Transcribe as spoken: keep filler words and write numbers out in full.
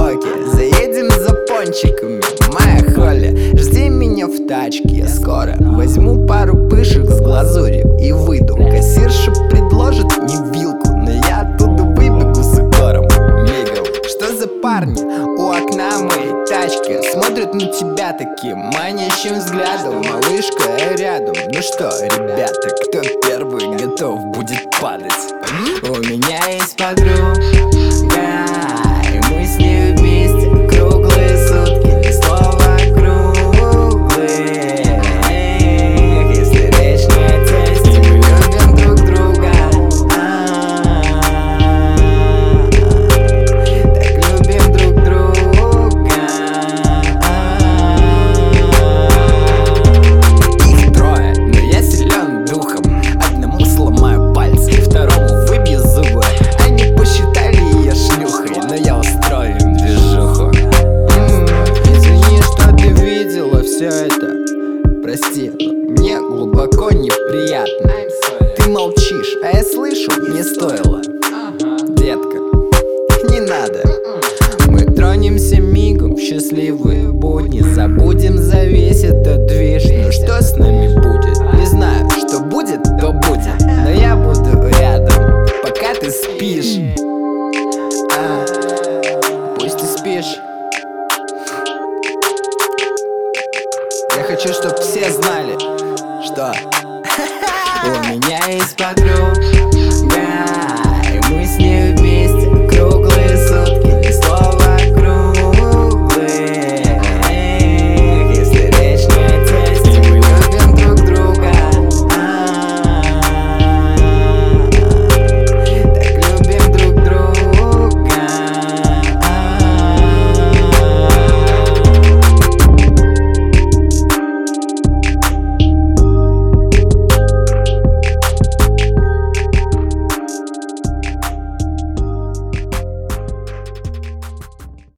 караоке, заедем за пончиками, моя Холли, жди меня в тачке. Я скоро возьму пару пышек с глазурью и выйду. Кассирша предложит мне вилку, но я оттуда выбегу с икором мигом. Что за парни у окна моей тачки смотрят на тебя таким манящим взглядом? Малышка рядом. Ну что, ребята, кто первый готов будет падать? У меня есть подруга, и мы с ней вместе круглые сутки, ни слова круглые. Если речь не о тесте, мы любим друг друга. Так любим друг друга. Их трое, но я силен духом. Одному сломаю пальцы, второму выбью зубы. Они посчитали ее шлюхой, но я устрою им движуху. М-м, Извини, что ты видела все это. Прости, но мне глубоко неприятно. Ты молчишь, а я слышу, не стоило. Детка, не надо. Мы тронемся мигом в счастливые будни. Забудем за весь этот движ. Ну что с нами будет? Не знаю, что будет, то будет. Но я буду рядом, пока ты спишь. А, пусть ты спишь. Я хочу, чтоб все знали.